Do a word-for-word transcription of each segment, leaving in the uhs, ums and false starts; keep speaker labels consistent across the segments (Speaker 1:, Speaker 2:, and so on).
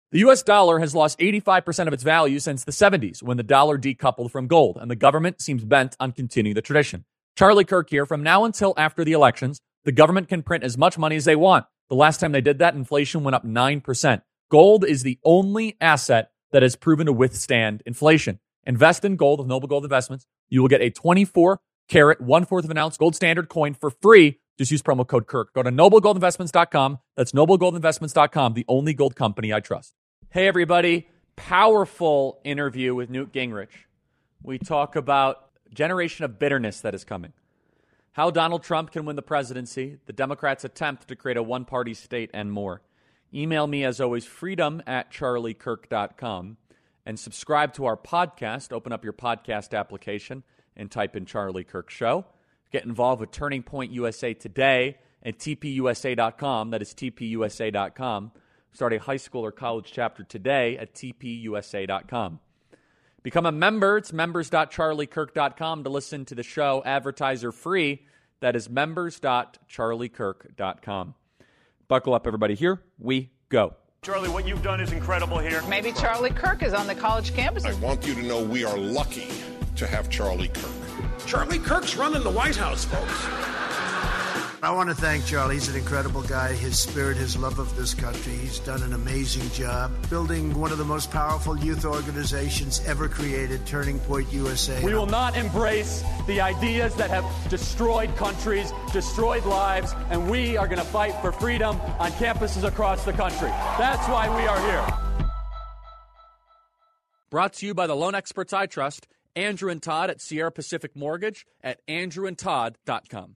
Speaker 1: The U S dollar has lost eighty-five percent of its value since the seventies, when the dollar decoupled from gold, and the government seems bent on continuing the tradition. Charlie Kirk here. From now until after the elections, the government can print as much money as they want. The last time they did that, inflation went up nine percent. Gold is the only asset that has proven to withstand inflation. Invest in gold with Noble Gold Investments. You will get a twenty-four carat, one-fourth of an ounce gold standard coin for free. Just use promo code Kirk. Go to noble gold investments dot com. That's noble gold investments dot com, the only gold company I trust. Hey, everybody. Powerful interview with Newt Gingrich. We talk about a generation of bitterness that is coming, how Donald Trump can win the presidency, the Democrats' attempt to create a one-party state, and more. Email me, as always, freedom at charlie kirk dot com, and subscribe to our podcast. Open up your podcast application and type in Charlie Kirk Show. Get involved with Turning Point U S A today at t p u s a dot com. That is t p u s a dot com. Start a high school or college chapter today at t p u s a dot com. Become a member. It's members dot charlie kirk dot com to listen to the show advertiser free. That is members dot charlie kirk dot com. Buckle up, everybody. Here we go.
Speaker 2: Charlie, what you've done is incredible here.
Speaker 3: Maybe Charlie Kirk is on the college campus.
Speaker 4: I want you to know we are lucky to have Charlie Kirk.
Speaker 5: Charlie Kirk's running the White House, folks.
Speaker 6: I want to thank Charlie. He's an incredible guy. His spirit, his love of this country. He's done an amazing job building one of the most powerful youth organizations ever created, Turning Point U S A.
Speaker 1: We will not embrace the ideas that have destroyed countries, destroyed lives, and we are going to fight for freedom on campuses across the country. That's why we are here. Brought to you by the loan experts I trust, Andrew and Todd at Sierra Pacific Mortgage at andrew and todd dot com.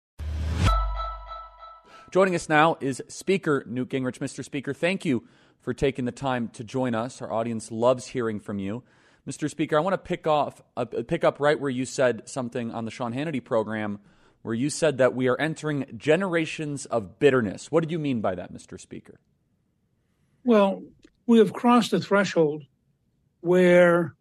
Speaker 1: Joining us now is Speaker Newt Gingrich. Mister Speaker, thank you for taking the time to join us. Our audience loves hearing from you. Mister Speaker, I want to pick off, uh, pick up right where you said something on the Sean Hannity program, where you said that we are entering generations of bitterness. What did you mean by that, Mister Speaker?
Speaker 7: Well, we have crossed a threshold where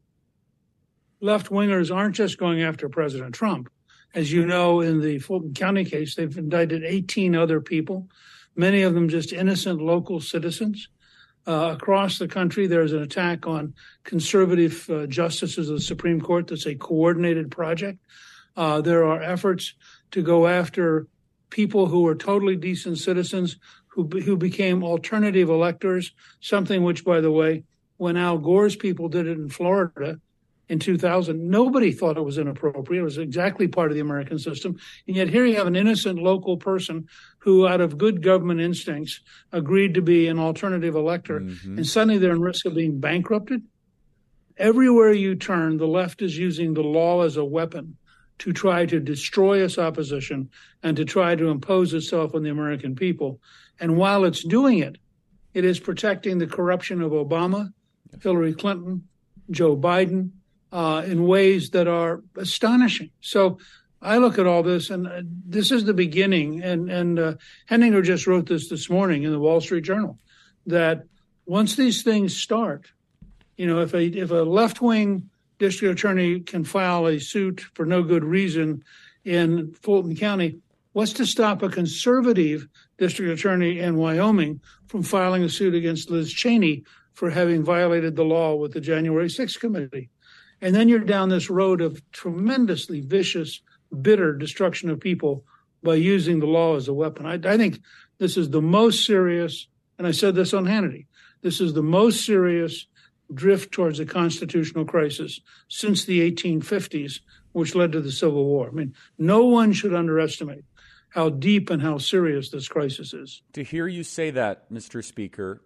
Speaker 7: left-wingers aren't just going after President Trump. As you know, in the Fulton County case, they've indicted eighteen other people, many of them just innocent local citizens. Uh, across the country, there's an attack on conservative uh, justices of the Supreme Court that's a coordinated project. Uh, there are efforts to go after people who are totally decent citizens who who became alternative electors, something which, by the way, when Al Gore's people did it in Florida in two thousand, nobody thought it was inappropriate. It was exactly part of the American system. And yet here you have an innocent local person who, out of good government instincts, agreed to be an alternative elector, mm-hmm. and suddenly they're in risk of being bankrupted. Everywhere you turn, the left is using the law as a weapon to try to destroy its opposition and to try to impose itself on the American people. And while it's doing it, it is protecting the corruption of Obama, Hillary Clinton, Joe Biden, uh, in ways that are astonishing. So I look at all this, and uh, this is the beginning. And, and uh, Henninger just wrote this this morning in the Wall Street Journal, that once these things start, you know, if a if a left-wing district attorney can file a suit for no good reason in Fulton County, what's to stop a conservative district attorney in Wyoming from filing a suit against Liz Cheney for having violated the law with the January sixth committee? And then you're down this road of tremendously vicious, bitter destruction of people by using the law as a weapon. I, I think this is the most serious, and I said this on Hannity, this is the most serious drift towards a constitutional crisis since the eighteen fifties, which led to the Civil War. I mean, no one should underestimate how deep and how serious this crisis is.
Speaker 1: To hear you say that, Mister Speaker,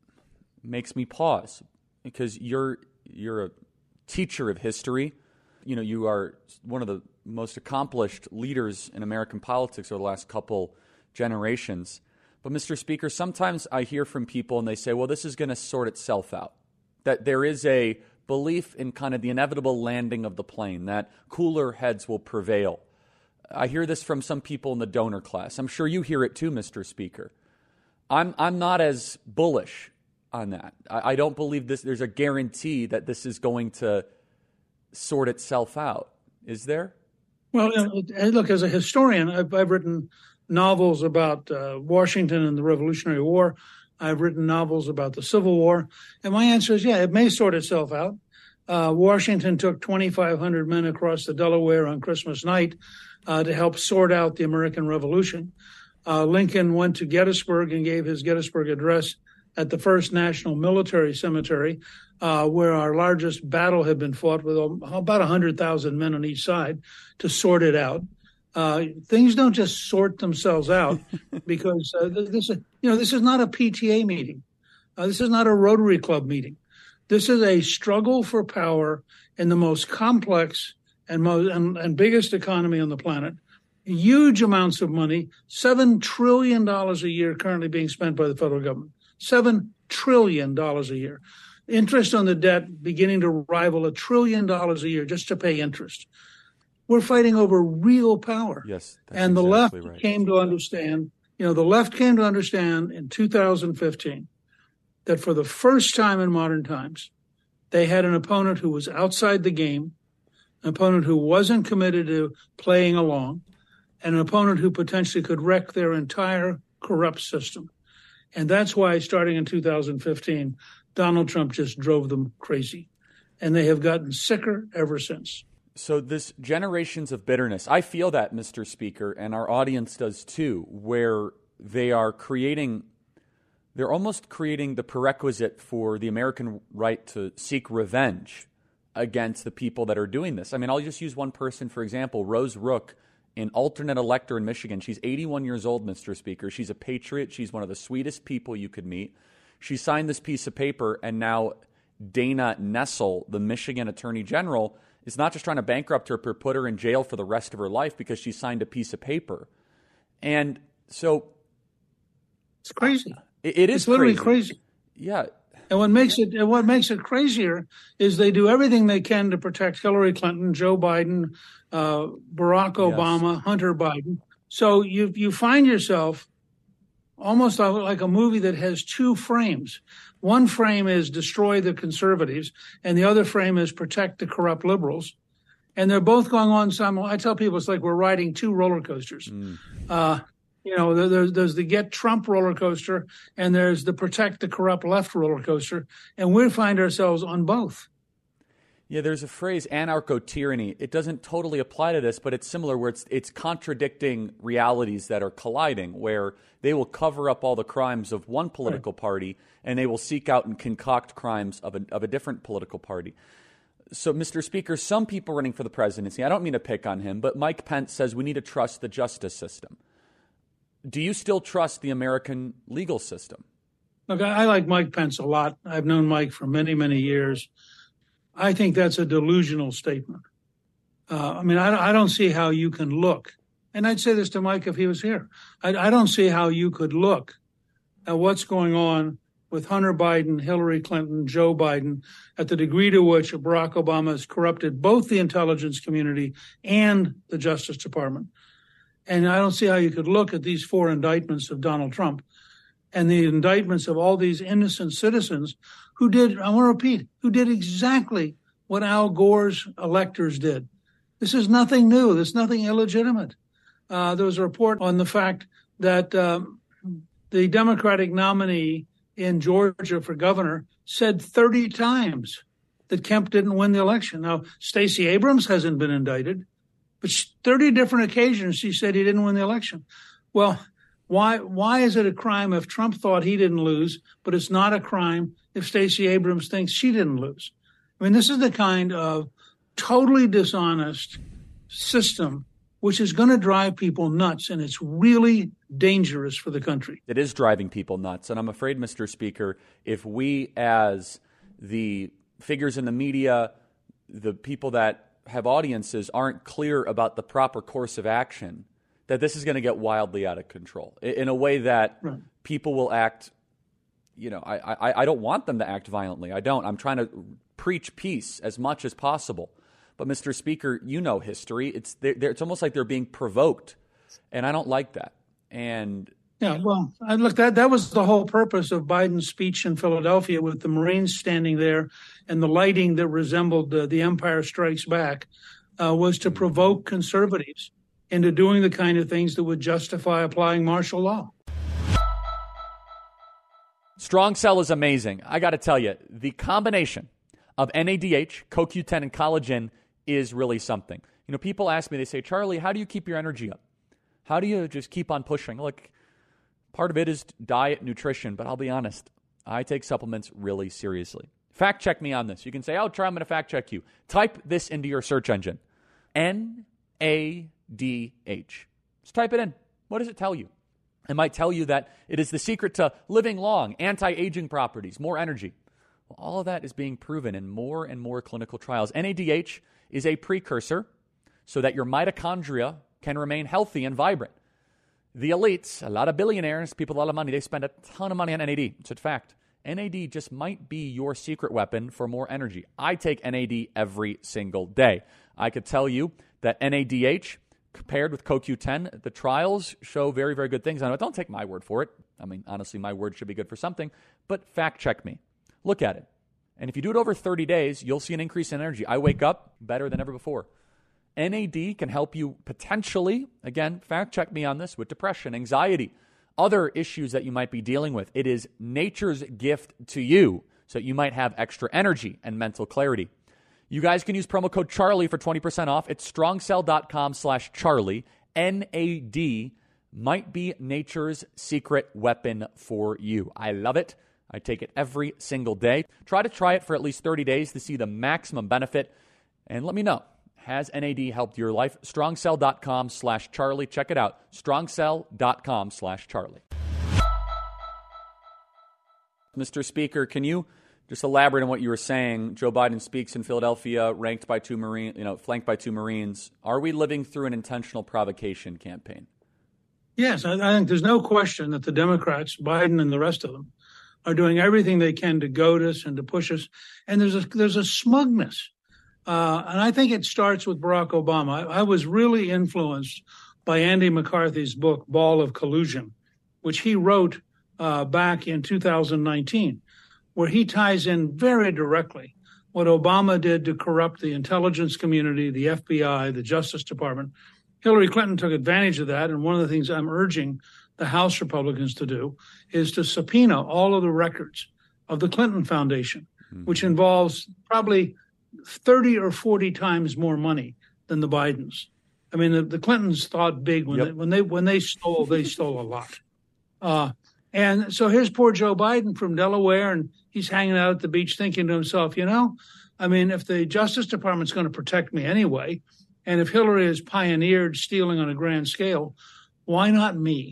Speaker 1: makes me pause, because you're you're a teacher of history. You know, you are one of the most accomplished leaders in American politics over the last couple generations. But, Mister Speaker, sometimes I hear from people and they say, well, this is going to sort itself out, that there is a belief in kind of the inevitable landing of the plane, that cooler heads will prevail. I hear this from some people in the donor class. I'm sure you hear it too, Mister Speaker. I'm I'm not as bullish on that. I, I don't believe this. There's a guarantee that this is going to sort itself out. Is there?
Speaker 7: Well, look, as a historian, I've, I've written novels about uh, Washington and the Revolutionary War. I've written novels about the Civil War. And my answer is, yeah, it may sort itself out. Uh, Washington took twenty-five hundred men across the Delaware on Christmas night uh, to help sort out the American Revolution. Uh, Lincoln went to Gettysburg and gave his Gettysburg Address at the First National Military Cemetery, uh, where our largest battle had been fought with about one hundred thousand men on each side to sort it out. Uh, things don't just sort themselves out because uh, this is, you know, this is not a P T A meeting. Uh, this is not a Rotary Club meeting. This is a struggle for power in the most complex and most and, and biggest economy on the planet. Huge amounts of money, seven trillion dollars a year currently being spent by the federal government. Seven trillion dollars a year. Interest on the debt beginning to rival a trillion dollars a year just to pay interest. We're fighting over real power.
Speaker 1: Yes,
Speaker 7: and the
Speaker 1: exactly
Speaker 7: left
Speaker 1: right.
Speaker 7: came to understand, you know, the left came to understand in two thousand fifteen that for the first time in modern times, they had an opponent who was outside the game, an opponent who wasn't committed to playing along, and an opponent who potentially could wreck their entire corrupt system. And that's why, starting in two thousand fifteen, Donald Trump just drove them crazy. And they have gotten sicker ever since.
Speaker 1: So this generations of bitterness, I feel that, Mister Speaker, and our audience does too, where they are creating, they're almost creating the prerequisite for the American right to seek revenge against the people that are doing this. I mean, I'll just use one person, for example, Rose Rook, an alternate elector in Michigan. She's eighty-one years old, Mister Speaker. She's a patriot. She's one of the sweetest people you could meet. She signed this piece of paper, and now Dana Nessel, the Michigan Attorney General, is not just trying to bankrupt her, but put her in jail for the rest of her life because she signed a piece of paper. And so
Speaker 7: it's crazy.
Speaker 1: It, it is
Speaker 7: it's literally
Speaker 1: crazy.
Speaker 7: crazy.
Speaker 1: Yeah.
Speaker 7: And what makes it and what makes it crazier is they do everything they can to protect Hillary Clinton, Joe Biden, uh, Barack Obama, yes. Hunter Biden. So you you find yourself almost like a movie that has two frames. One frame is destroy the conservatives, and the other frame is protect the corrupt liberals. And they're both going on simultaneously. I tell people it's like we're riding two roller coasters. Mm. Uh, you know, there's, there's the Get Trump roller coaster, and there's the Protect the Corrupt Left roller coaster, and we find ourselves on both.
Speaker 1: Yeah, there's a phrase, anarcho-tyranny. It doesn't totally apply to this, but it's similar where it's it's contradicting realities that are colliding, where they will cover up all the crimes of one political right. party, and they will seek out and concoct crimes of a, of a different political party. So, Mister Speaker, some people running for the presidency, I don't mean to pick on him, but Mike Pence says we need to trust the justice system. Do you still trust the American legal system?
Speaker 7: Look, I like Mike Pence a lot. I've known Mike for many, many years. I think that's a delusional statement. Uh, I mean, I, I don't see how you can look, and I'd say this to Mike if he was here. I, I don't see how you could look at what's going on with Hunter Biden, Hillary Clinton, Joe Biden, at the degree to which Barack Obama has corrupted both the intelligence community and the Justice Department. And I don't see how you could look at these four indictments of Donald Trump and the indictments of all these innocent citizens who did, I want to repeat, who did exactly what Al Gore's electors did. This is nothing new. There's nothing illegitimate. Uh, there was a report on the fact that um, the Democratic nominee in Georgia for governor said thirty times that Kemp didn't win the election. Now, Stacey Abrams hasn't been indicted, but thirty different occasions she said he didn't win the election. Well, why why is it a crime if Trump thought he didn't lose, but it's not a crime if Stacey Abrams thinks she didn't lose? I mean, this is the kind of totally dishonest system which is going to drive people nuts, and it's really dangerous for the country.
Speaker 1: It is driving people nuts, and I'm afraid, Mister Speaker, if we as the figures in the media, the people that have audiences aren't clear about the proper course of action, that this is going to get wildly out of control in a way that right. people will act, you know, I, I, I don't want them to act violently. I don't. I'm trying to preach peace as much as possible. But, Mister Speaker, you know history. It's they're, they're, it's almost like they're being provoked, and I don't like that. And
Speaker 7: yeah, well, I, look, that that was the whole purpose of Biden's speech in Philadelphia, with the Marines standing there and the lighting that resembled uh, The Empire Strikes Back, uh, was to provoke conservatives into doing the kind of things that would justify applying martial law.
Speaker 1: Strong Cell is amazing. I got to tell you, the combination of N A D H, C O Q ten, and collagen is really something. You know, people ask me, they say, Charlie, how do you keep your energy up? How do you just keep on pushing? Look, part of it is diet, nutrition, but I'll be honest, I take supplements really seriously. Fact check me on this. You can say, oh, Charlie, I'm going to fact check you. Type this into your search engine. N A D H. Just type it in. What does it tell you? It might tell you that it is the secret to living long, anti-aging properties, more energy. Well, all of that is being proven in more and more clinical trials. N A D H is a precursor so that your mitochondria can remain healthy and vibrant. The elites, a lot of billionaires, people with a lot of money, they spend a ton of money on N A D. It's a fact. N A D just might be your secret weapon for more energy. I take N A D every single day. I could tell you that N A D H, compared with C O Q ten, the trials show very, very good things. I know, don't take my word for it. I mean, honestly, my word should be good for something, but fact check me. Look at it. And if you do it over thirty days, you'll see an increase in energy. I wake up better than ever before. N A D can help you potentially, again, fact check me on this, with depression, anxiety, other issues that you might be dealing with. It is nature's gift to you so that you might have extra energy and mental clarity. You guys can use promo code Charlie for twenty percent off. It's strongcell.com slash Charlie. N A D might be nature's secret weapon for you. I love it. I take it every single day. Try to try it for at least thirty days to see the maximum benefit. And let me know, has N A D helped your life? strongcell.com slash Charlie. Check it out. strongcell.com slash Charlie. Mister Speaker, can you just elaborate on what you were saying? Joe Biden speaks in Philadelphia, ranked by two Marine, you know, flanked by two Marines. Are we living through an intentional provocation campaign?
Speaker 7: Yes, I, I think there's no question that the Democrats, Biden and the rest of them, are doing everything they can to goad us and to push us. And there's a there's a smugness. Uh, and I think it starts with Barack Obama. I, I was really influenced by Andy McCarthy's book, Ball of Collusion, which he wrote uh, back in two thousand nineteen, where he ties in very directly what Obama did to corrupt the intelligence community, the F B I, the Justice Department. Hillary Clinton took advantage of that. And one of the things I'm urging the House Republicans to do is to subpoena all of the records of the Clinton Foundation, mm-hmm. which involves probably thirty or forty times more money than the Bidens. I mean, the, the Clintons thought big when, yep. they, when they when they stole, they stole a lot. Uh, and so here's poor Joe Biden from Delaware, and he's hanging out at the beach thinking to himself, you know, I mean, if the Justice Department's going to protect me anyway, and if Hillary has pioneered stealing on a grand scale, why not me?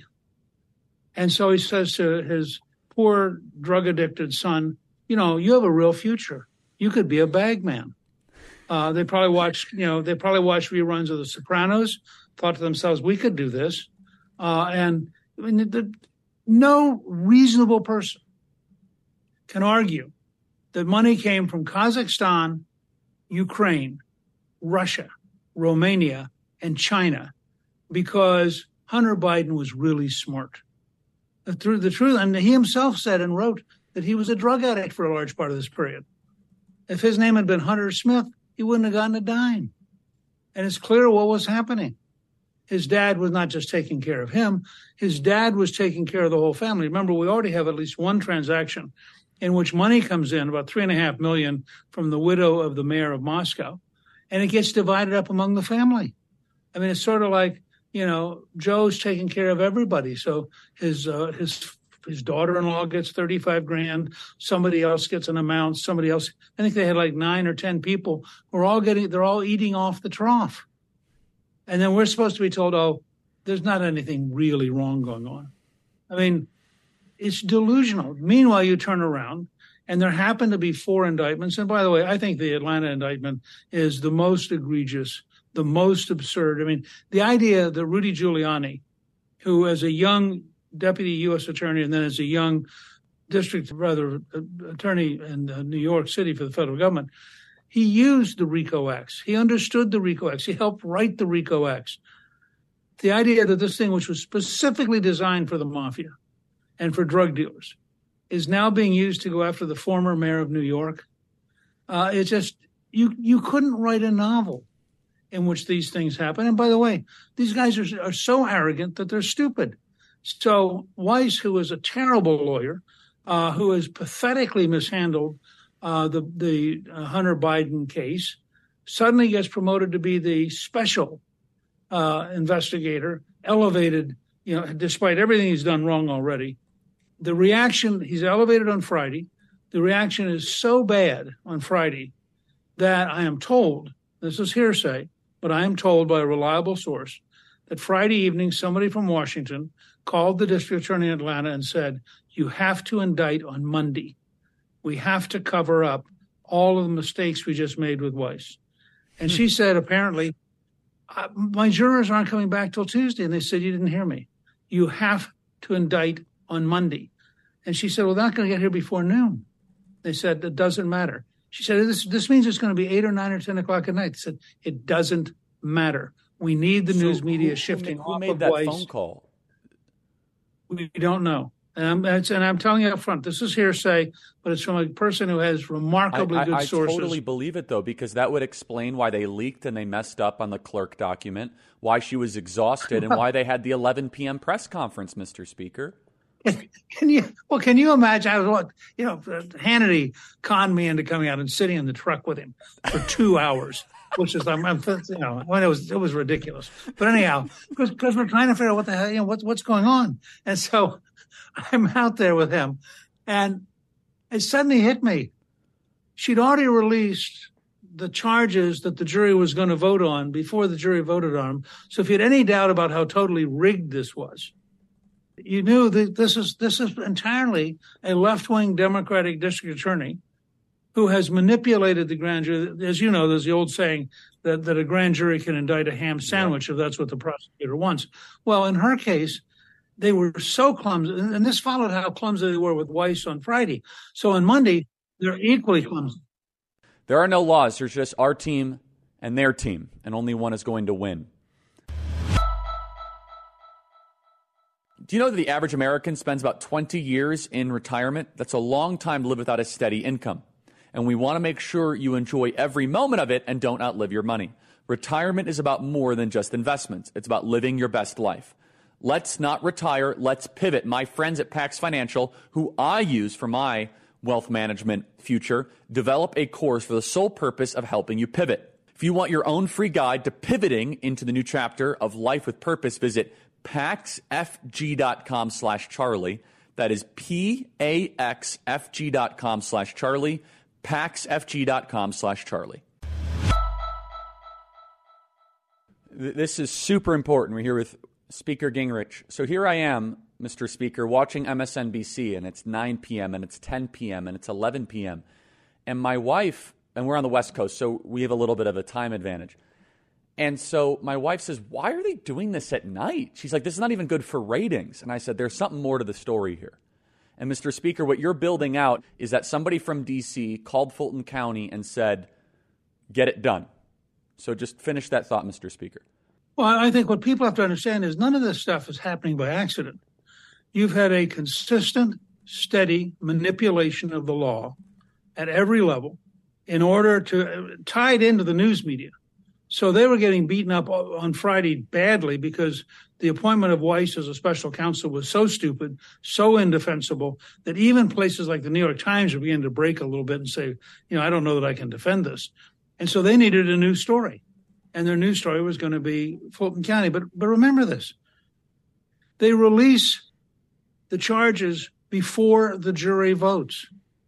Speaker 7: And so he says to his poor drug-addicted son, you know, you have a real future. You could be a bagman. Uh, they probably watched, you know, they probably watched reruns of The Sopranos, thought to themselves, we could do this. Uh, and I mean, the, the, no reasonable person can argue that money came from Kazakhstan, Ukraine, Russia, Romania, and China because Hunter Biden was really smart. The, th- the truth, and he himself said and wrote that he was a drug addict for a large part of this period. If his name had been Hunter Smith, he wouldn't have gotten a dime. And it's clear what was happening. His dad was not just taking care of him. His dad was taking care of the whole family. Remember, we already have at least one transaction in which money comes in, about three and a half million from the widow of the mayor of Moscow, and it gets divided up among the family. I mean, it's sort of like, you know, Joe's taking care of everybody. So his uh, his his daughter-in-law gets thirty-five grand. Somebody else gets an amount. Somebody else. I think they had like nine or ten people who are all getting. They're all eating off the trough. And then we're supposed to be told, oh, there's not anything really wrong going on. I mean, it's delusional. Meanwhile, you turn around, and there happen to be four indictments. And by the way, I think the Atlanta indictment is the most egregious, the most absurd. I mean, the idea that Rudy Giuliani, who as a young deputy U S attorney and then as a young district, rather, attorney in uh, New York City for the federal government, he used the RICO Acts. He understood the RICO Acts. He helped write the RICO Acts. The idea that this thing, which was specifically designed for the mafia and for drug dealers, is now being used to go after the former mayor of New York. Uh, it's just, you you couldn't write a novel in which these things happen. And by the way, these guys are, are so arrogant that they're stupid. So Weiss, who is a terrible lawyer, uh, who has pathetically mishandled uh, the, the uh, Hunter Biden case, suddenly gets promoted to be the special uh, investigator, elevated, you know, despite everything he's done wrong already. The reaction, he's elevated on Friday. The reaction is so bad on Friday that I am told, this is hearsay, but I am told by a reliable source that Friday evening, somebody from Washington called the district attorney in Atlanta and said, you have to indict on Monday. We have to cover up all of the mistakes we just made with Weiss. And she said, apparently, my jurors aren't coming back till Tuesday. And they said, you didn't hear me. You have to indict on Monday. And she said, well, they're not going to get here before noon. They said, it doesn't matter. She said, this, this means it's going to be eight or nine or ten o'clock at night. They said, it doesn't matter. We need the so news media
Speaker 1: who,
Speaker 7: shifting
Speaker 1: who,
Speaker 7: off
Speaker 1: who made
Speaker 7: of
Speaker 1: that
Speaker 7: Weiss.
Speaker 1: phone call?
Speaker 7: We don't know. And I'm, and I'm telling you up front, this is hearsay, but it's from a person who has remarkably
Speaker 1: I, I,
Speaker 7: good
Speaker 1: I
Speaker 7: sources.
Speaker 1: I totally believe it, though, because that would explain why they leaked and they messed up on the clerk document, why she was exhausted, and why they had the eleven p.m. press conference, Mister Speaker.
Speaker 7: Can you? Well, can you imagine? I was, you know, Hannity conned me into coming out and sitting in the truck with him for two hours, which is, I'm, I'm, you know, when it was, it was ridiculous. But anyhow, because because we're trying to figure out what the hell, you know, what's what's going on, and so I'm out there with him, and it suddenly hit me. She'd already released the charges that the jury was going to vote on before the jury voted on them. So if you had any doubt about how totally rigged this was, you knew that this is this is entirely a left-wing Democratic district attorney who has manipulated the grand jury. As you know, there's the old saying that, that a grand jury can indict a ham sandwich, yeah, if that's what the prosecutor wants. Well, in her case, they were so clumsy, and this followed how clumsy they were with Weiss on Friday. So on Monday, they're equally clumsy.
Speaker 1: There are no laws. There's just our team and their team, and only one is going to win. Do you know that the average American spends about twenty years in retirement? That's a long time to live without a steady income. And we want to make sure you enjoy every moment of it and don't outlive your money. Retirement is about more than just investments. It's about living your best life. Let's not retire. Let's pivot. My friends at Pax Financial, who I use for my wealth management future, develop a course for the sole purpose of helping you pivot. If you want your own free guide to pivoting into the new chapter of life with purpose, visit paxfg.com slash Charlie. That is P-A-X-F-G.com slash Charlie. paxfg.com slash Charlie. This is super important. We're here with Speaker Gingrich. So here I am, Mister Speaker, watching M S N B C, and it's nine p.m., and it's ten p.m., and it's eleven p.m. And my wife, and we're on the West Coast, so we have a little bit of a time advantage. And so my wife says, why are they doing this at night? She's like, this is not even good for ratings. And I said, there's something more to the story here. And Mister Speaker, what you're building out is that somebody from D C called Fulton County and said, get it done. So just finish that thought, Mister Speaker.
Speaker 7: Well, I think what people have to understand is none of this stuff is happening by accident. You've had a consistent, steady manipulation of the law at every level in order to tie it into the news media. So they were getting beaten up on Friday badly because the appointment of Weiss as a special counsel was so stupid, so indefensible, that even places like the New York Times were beginning to break a little bit and say, you know, I don't know that I can defend this. And so they needed a new story. And their news story was going to be Fulton County. But but remember this. They release the charges before the jury votes.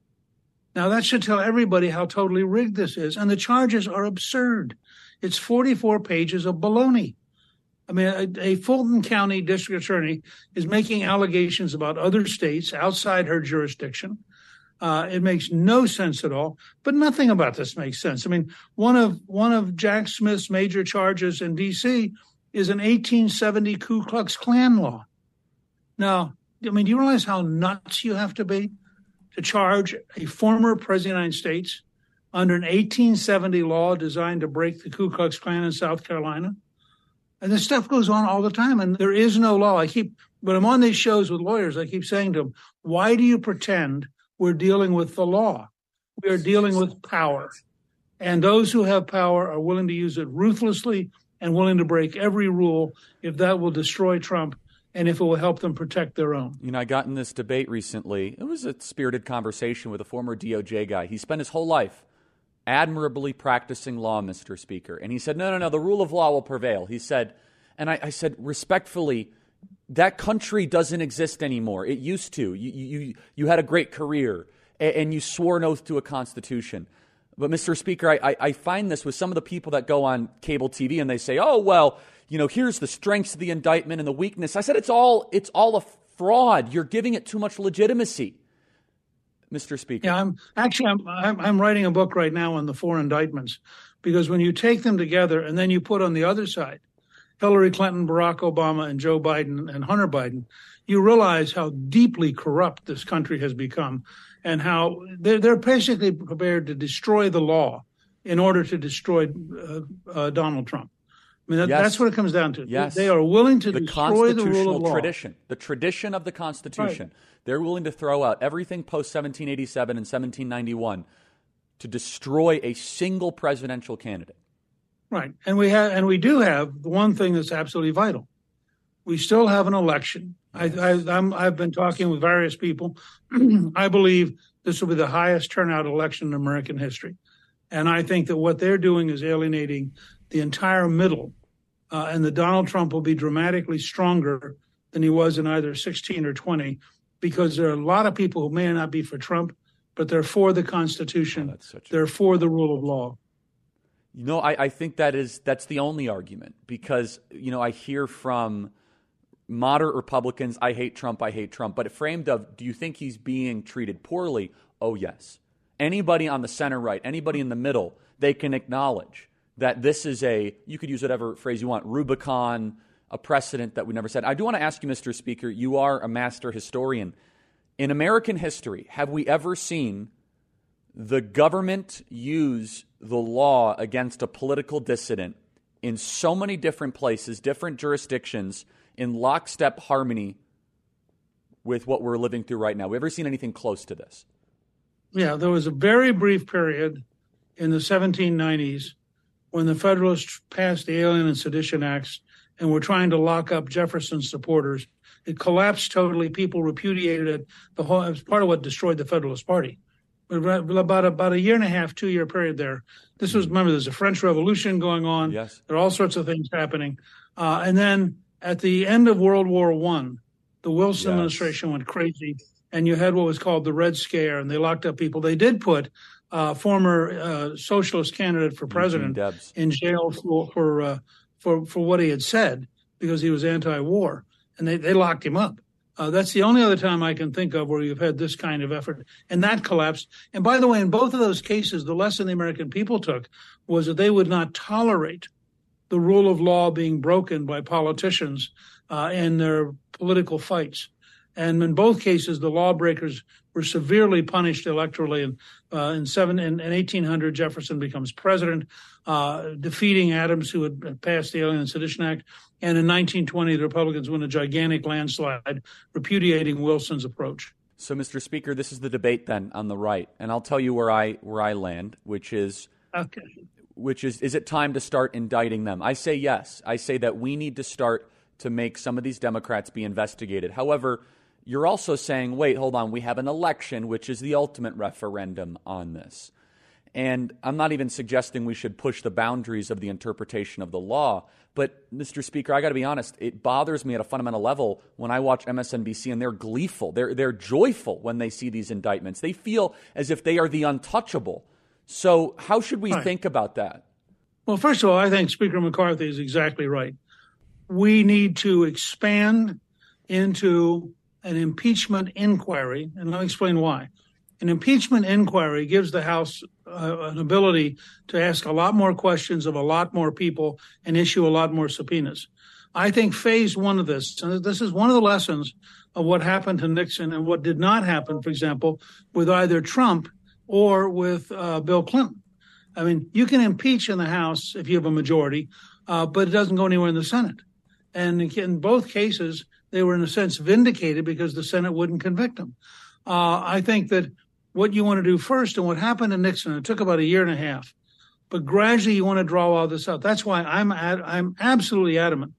Speaker 7: Now, that should tell everybody how totally rigged this is. And the charges are absurd. It's forty-four pages of baloney. I mean, a, a Fulton County district attorney is making allegations about other states outside her jurisdiction. Uh, it makes no sense at all, but nothing about this makes sense. I mean, one of one of Jack Smith's major charges in D C is an eighteen seventy Ku Klux Klan law. Now, I mean, do you realize how nuts you have to be to charge a former president of the United States under an eighteen seventy law designed to break the Ku Klux Klan in South Carolina? And this stuff goes on all the time, and there is no law. I keep, when I'm on these shows with lawyers, I keep saying to them, why do you pretend we're dealing with the law? We are dealing with power. And those who have power are willing to use it ruthlessly and willing to break every rule if that will destroy Trump and if it will help them protect their own.
Speaker 1: You know, I got in this debate recently. It was a spirited conversation with a former D O J guy. He spent his whole life admirably practicing law, Mister Speaker. And he said, no, no, no, the rule of law will prevail. He said, and I, I said, respectfully, that country doesn't exist anymore. It used to. You, you, you had a great career, and, and you swore an oath to a constitution. But, Mister Speaker, I, I, I find this with some of the people that go on cable T V and they say, oh, well, you know, here's the strengths of the indictment and the weakness. I said, it's all it's all a fraud. You're giving it too much legitimacy, Mister Speaker.
Speaker 7: Yeah, I'm actually I'm, I'm I'm writing a book right now on the four indictments, because when you take them together and then you put on the other side Hillary Clinton, Barack Obama, and Joe Biden and Hunter Biden, you realize how deeply corrupt this country has become, and how they're, they're basically prepared to destroy the law in order to destroy uh, uh, Donald Trump. I mean, that,
Speaker 1: yes.
Speaker 7: that's what it comes down to.
Speaker 1: Yes.
Speaker 7: They are willing to
Speaker 1: the
Speaker 7: destroy the rule of law.
Speaker 1: Tradition, the tradition of the Constitution.
Speaker 7: Right.
Speaker 1: They're willing to throw out everything post seventeen eighty-seven and seventeen ninety-one to destroy a single presidential candidate.
Speaker 7: Right, and we have, and we do have the one thing that's absolutely vital. We still have an election. Yes. I, I, I'm, I've been talking with various people. I believe this will be the highest turnout election in American history, and I think that what they're doing is alienating the entire middle, uh, and that Donald Trump will be dramatically stronger than he was in either sixteen or twenty, because there are a lot of people who may not be for Trump, but they're for the Constitution. Oh, they're for the rule of law.
Speaker 1: You know, I, I think that is that's the only argument, because, you know, I hear from moderate Republicans, I hate Trump, I hate Trump. But framed of, do you think he's being treated poorly? Oh, yes. Anybody on the center right, anybody in the middle, they can acknowledge that this is a, you could use whatever phrase you want, Rubicon, a precedent that we never said. I do want to ask you, Mister Speaker, you are a master historian. In American history, have we ever seen the government use the law against a political dissident in so many different places, different jurisdictions, in lockstep harmony with what we're living through right now? Have we ever seen anything close to this?
Speaker 7: Yeah, there was a very brief period in the seventeen nineties when the Federalists passed the Alien and Sedition Acts and were trying to lock up Jefferson's supporters. It collapsed totally. People repudiated it. The whole, it was part of what destroyed the Federalist Party. About about a year and a half, two year period there. This was, remember, there's a French Revolution going on.
Speaker 1: Yes.
Speaker 7: There are all sorts of things happening. Uh, and then at the end of World War One, the Wilson yes. administration went crazy, and you had what was called the Red Scare, and they locked up people. They did put uh, former uh, socialist candidate for president in jail for for, uh, for for what he had said, because he was anti-war, and they, they locked him up. Uh, that's the only other time I can think of where you've had this kind of effort, and that collapsed. And by the way, in both of those cases, the lesson the American people took was that they would not tolerate the rule of law being broken by politicians uh, in their political fights. And in both cases, the lawbreakers were severely punished electorally. And uh, in seven in, in eighteen hundred, Jefferson becomes president, uh, defeating Adams, who had passed the Alien and Sedition Act. And in nineteen twenty, the Republicans win a gigantic landslide, repudiating Wilson's approach.
Speaker 1: So, Mister Speaker, this is the debate then on the right, and I'll tell you where I where I land, which is,
Speaker 7: okay.
Speaker 1: which is, is it time to start indicting them? I say yes. I say that we need to start to make some of these Democrats be investigated. However, you're also saying, wait, hold on, we have an election, which is the ultimate referendum on this. And I'm not even suggesting we should push the boundaries of the interpretation of the law. But, Mister Speaker, I got to be honest, it bothers me at a fundamental level when I watch M S N B C and they're gleeful. They're, they're joyful when they see these indictments. They feel as if they are the untouchable. So how should we right. think about that?
Speaker 7: Well, first of all, I think Speaker McCarthy is exactly right. We need to expand into an impeachment inquiry, and let me explain why. An impeachment inquiry gives the House uh, an ability to ask a lot more questions of a lot more people and issue a lot more subpoenas. I think phase one of this, and this is one of the lessons of what happened to Nixon and what did not happen, for example, with either Trump or with uh, Bill Clinton. I mean, you can impeach in the House if you have a majority, uh, but it doesn't go anywhere in the Senate. And in both cases, they were in a sense vindicated because the Senate wouldn't convict them. Uh, I think that what you want to do first, and what happened to Nixon, it took about a year and a half, but gradually you want to draw all this out. That's why I'm ad- I'm absolutely adamant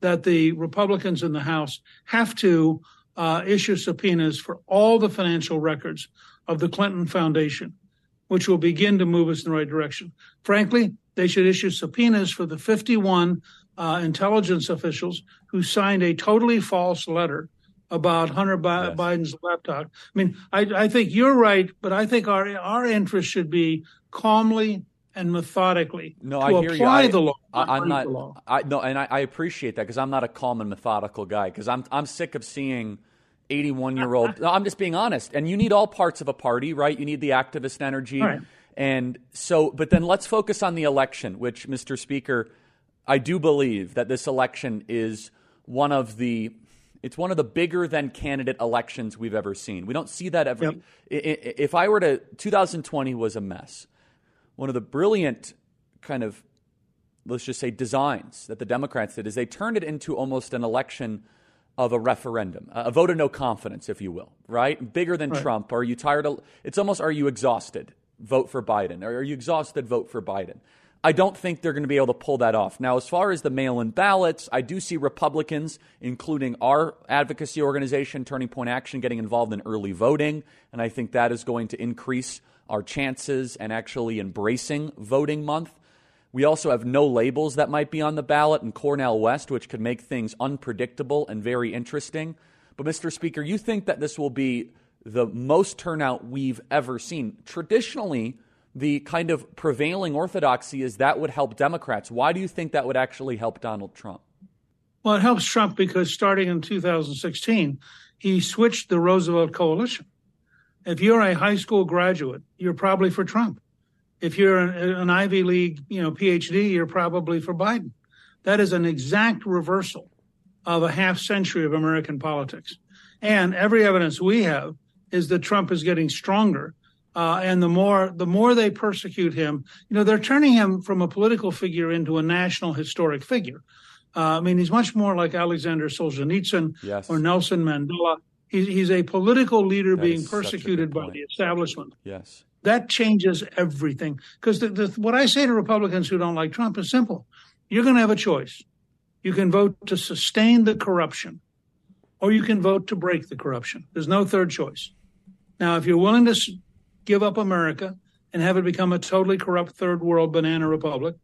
Speaker 7: that the Republicans in the House have to uh, issue subpoenas for all the financial records of the Clinton Foundation, which will begin to move us in the right direction. Frankly, they should issue subpoenas for the fifty-one uh, intelligence officials who signed a totally false letter about Hunter Bi- yes. Biden's laptop. I mean, I, I think you're right, but I think our our interest should be calmly and methodically
Speaker 1: no,
Speaker 7: to
Speaker 1: I hear
Speaker 7: apply
Speaker 1: you. I,
Speaker 7: the law.
Speaker 1: I, I'm not.
Speaker 7: The law.
Speaker 1: I, no, and I, I appreciate that because I'm not a calm and methodical guy. Because I'm I'm sick of seeing eighty-one-year-old. No, I'm just being honest. And you need all parts of a party, right? You need the activist energy,
Speaker 7: right.
Speaker 1: And so. But then let's focus on the election, which, Mister Speaker, I do believe that this election is one of the. It's one of the bigger than candidate elections we've ever seen. We don't see that ever.
Speaker 7: Yep.
Speaker 1: If I were to, twenty twenty was a mess. One of the brilliant kind of, let's just say, designs that the Democrats did is they turned it into almost an election of a referendum, a vote of no confidence, if you will, right? Bigger than
Speaker 7: right.
Speaker 1: Trump. Are you tired of, it's almost, are you exhausted? Vote for Biden. Or are you exhausted? Vote for Biden. I don't think they're going to be able to pull that off. Now, as far as the mail-in ballots, I do see Republicans, including our advocacy organization, Turning Point Action, getting involved in early voting, and I think that is going to increase our chances and actually embracing voting month. We also have no labels that might be on the ballot in Cornel West, which could make things unpredictable and very interesting. But, Mister Speaker, you think that this will be the most turnout we've ever seen. Traditionally, the kind of prevailing orthodoxy is that would help Democrats. Why do you think that would actually help Donald Trump?
Speaker 7: Well, it helps Trump because starting in two thousand sixteen, he switched the Roosevelt coalition. If you're a high school graduate, you're probably for Trump. If you're an, an Ivy League, you know, P H D, you're probably for Biden. That is an exact reversal of a half century of American politics. And every evidence we have is that Trump is getting stronger. Uh, and the more the more they persecute him, you know, they're turning him from a political figure into a national historic figure. Uh, I mean, he's much more like Alexander Solzhenitsyn
Speaker 1: yes.
Speaker 7: or Nelson Mandela. He's, he's a political leader
Speaker 1: that
Speaker 7: being persecuted by the establishment.
Speaker 1: Yes.
Speaker 7: That changes everything. Because the, the, what I say to Republicans who don't like Trump is simple. You're going to have a choice. You can vote to sustain the corruption, or you can vote to break the corruption. There's no third choice. Now, if you're willing to give up America and have it become a totally corrupt third world banana republic,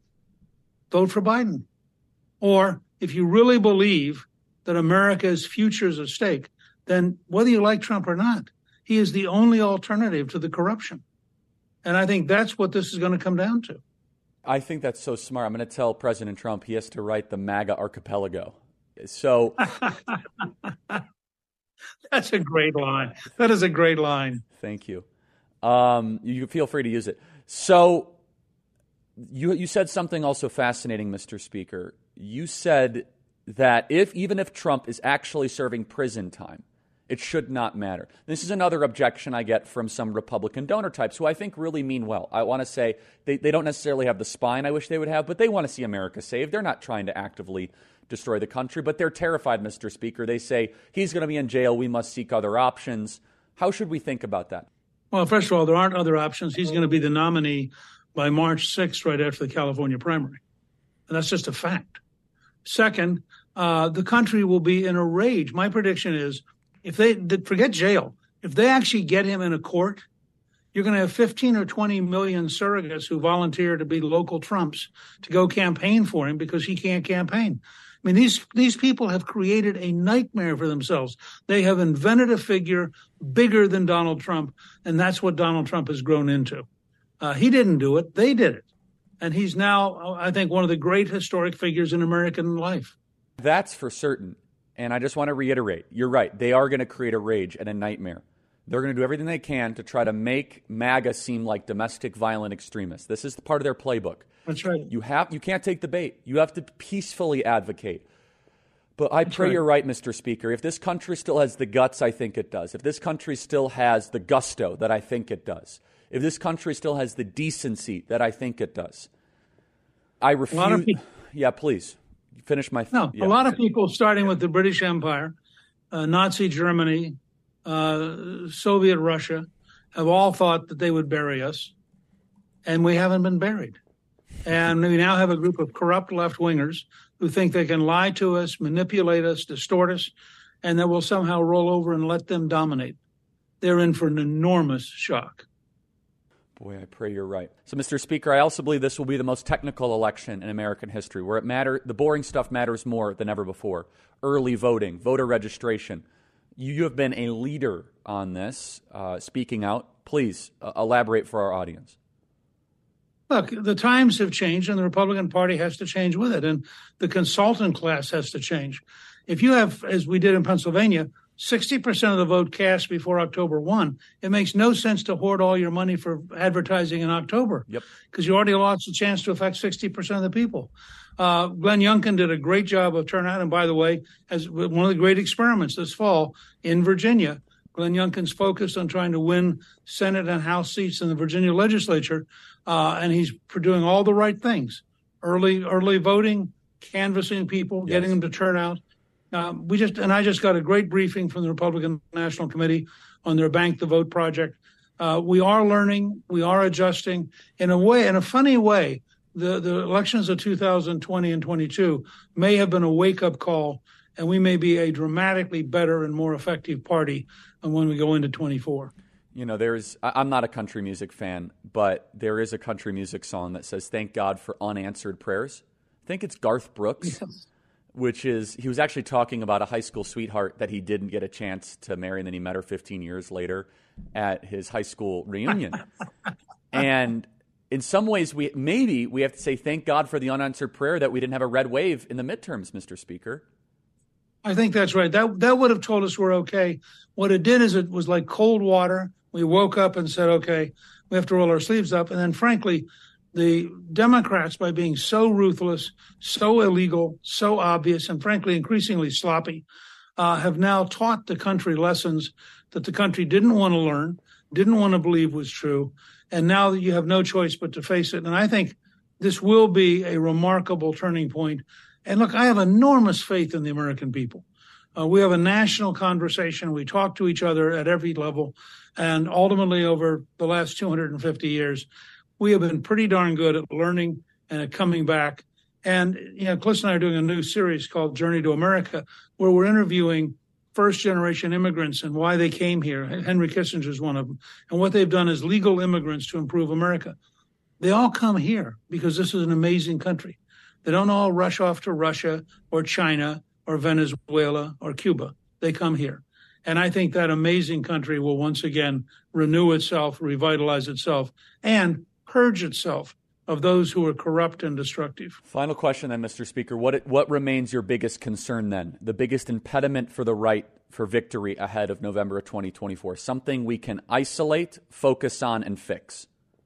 Speaker 7: vote for Biden. Or if you really believe that America's future is at stake, then whether you like Trump or not, he is the only alternative to the corruption. And I think that's what this is going to come down to.
Speaker 1: I think that's so smart. I'm going to tell President Trump he has to write the MAGA archipelago. So
Speaker 7: that's a great line. That is a great line.
Speaker 1: Thank you. Um, you feel free to use it. So you you said something also fascinating, Mister Speaker. You said that if even if Trump is actually serving prison time, it should not matter. This is another objection I get from some Republican donor types who I think really mean well. I want to say they, they don't necessarily have the spine I wish they would have, but they want to see America saved. They're not trying to actively destroy the country, but they're terrified, Mister Speaker. They say he's going to be in jail. We must seek other options. How should we think about that?
Speaker 7: Well, first of all, there aren't other options. He's going to be the nominee by March sixth, right after the California primary. And that's just a fact. Second, uh, the country will be in a rage. My prediction is if they forget jail, if they actually get him in a court, you're going to have fifteen or twenty million surrogates who volunteer to be local Trumps to go campaign for him because he can't campaign. I mean, these these people have created a nightmare for themselves. They have invented a figure bigger than Donald Trump, and that's what Donald Trump has grown into. Uh, he didn't do it. They did it. And he's now, I think, one of the great historic figures in American life.
Speaker 1: That's for certain. And I just want to reiterate, you're right. They are going to create a rage and a nightmare. They're going to do everything they can to try to make MAGA seem like domestic violent extremists. This is part of their playbook.
Speaker 7: That's right.
Speaker 1: You have you can't take the bait. You have to peacefully advocate. But I
Speaker 7: That's
Speaker 1: pray
Speaker 7: right.
Speaker 1: you're right, Mister Speaker. If this country still has the guts I think it does, if this country still has the gusto that I think it does, if this country still has the decency that I think it does, I refuse.
Speaker 7: A lot of people,
Speaker 1: yeah, please. Finish my... Th-
Speaker 7: no,
Speaker 1: yeah.
Speaker 7: a lot of people, starting with the British Empire, uh, Nazi Germany, uh, Soviet Russia, have all thought that they would bury us, and we haven't been buried. And we now have a group of corrupt left-wingers who think they can lie to us, manipulate us, distort us, and that we'll somehow roll over and let them dominate. They're in for an enormous shock.
Speaker 1: Boy, I pray you're right. So, Mister Speaker, I also believe this will be the most technical election in American history, where it matter the boring stuff matters more than ever before. Early voting, voter registration. You, you have been a leader on this, uh, speaking out. Please uh, elaborate for our audience.
Speaker 7: Look, the times have changed, and the Republican Party has to change with it, and the consultant class has to change. If you have, as we did in Pennsylvania, sixty percent of the vote cast before October first, it makes no sense to hoard all your money for advertising in October.
Speaker 1: Yep.
Speaker 7: Because you already lost a chance to affect sixty percent of the people. Uh, Glenn Youngkin did a great job of turnout. And by the way, as one of the great experiments this fall in Virginia, Glenn Youngkin's focused on trying to win Senate and House seats in the Virginia legislature. Uh, and he's doing all the right things. Early, early voting, canvassing people, yes. Getting them to turn out. Uh, we just and I just got a great briefing from the Republican National Committee on their Bank the Vote project. Uh, we are learning, we are adjusting in a way, in a funny way. The the elections of two thousand twenty and twenty-two may have been a wake up call, and we may be a dramatically better and more effective party when we go into twenty-four.
Speaker 1: You know, there's I'm not a country music fan, but there is a country music song that says, "Thank God for unanswered prayers." I think it's Garth Brooks. Yes. Which is, he was actually talking about a high school sweetheart that he didn't get a chance to marry, and then he met her fifteen years later at his high school reunion. And in some ways, we maybe we have to say thank God for the unanswered prayer that we didn't have a red wave in the midterms, Mister Speaker.
Speaker 7: I think that's right. That that would have told us we're okay. What it did is it was like cold water. We woke up and said, okay, we have to roll our sleeves up. And then, frankly, the Democrats, by being so ruthless, so illegal, so obvious, and frankly, increasingly sloppy, uh, have now taught the country lessons that the country didn't want to learn, didn't want to believe was true. And now that you have no choice but to face it. And I think this will be a remarkable turning point. And look, I have enormous faith in the American people. Uh, we have a national conversation. We talk to each other at every level. And ultimately, over the last two hundred fifty years, we have been pretty darn good at learning and at coming back. And, you know, Cliss and I are doing a new series called Journey to America, where we're interviewing first-generation immigrants and why they came here. Henry Kissinger is one of them. And what they've done as legal immigrants to improve America. They all come here because this is an amazing country. They don't all rush off to Russia or China or Venezuela or Cuba. They come here. And I think that amazing country will once again renew itself, revitalize itself, and purge itself of those who are corrupt and destructive.
Speaker 1: Final question then, Mister Speaker. What what remains your biggest concern then? The biggest impediment for the right for victory ahead of November of twenty twenty-four? Something we can isolate, focus on, and fix?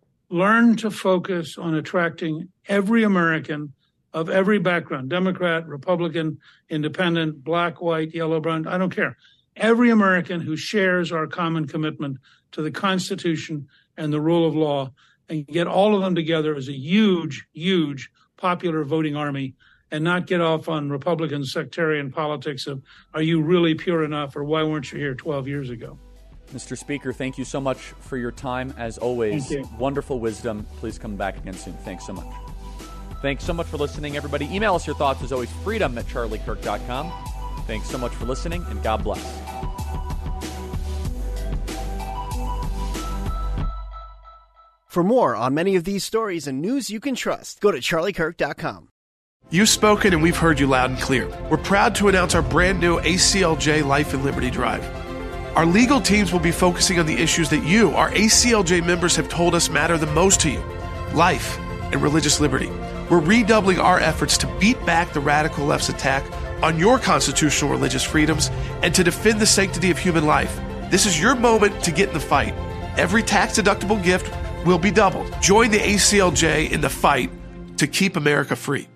Speaker 7: Learn to focus on attracting every American of every background, Democrat, Republican, Independent, black, white, yellow, brown, I don't care. Every American who shares our common commitment to the Constitution and the rule of law, and get all of them together as a huge, huge popular voting army, and not get off on Republican sectarian politics of, are you really pure enough, or why weren't you here twelve years ago?
Speaker 1: Mister Speaker, thank you so much for your time, as always.
Speaker 7: Thank you.
Speaker 1: Wonderful wisdom. Please come back again soon. Thanks so much. Thanks so much for listening, everybody. Email us your thoughts, as always, freedom at charlie kirk dot com. Thanks so much for listening, and God bless.
Speaker 8: For more on many of these stories and news you can trust, go to charlie kirk dot com.
Speaker 5: You've spoken and we've heard you loud and clear. We're proud to announce our brand new A C L J Life and Liberty Drive. Our legal teams will be focusing on the issues that you, our A C L J members, have told us matter the most to you: life and religious liberty. We're redoubling our efforts to beat back the radical left's attack on your constitutional religious freedoms and to defend the sanctity of human life. This is your moment to get in the fight. Every tax-deductible gift will be doubled. Join the A C L J in the fight to keep America free.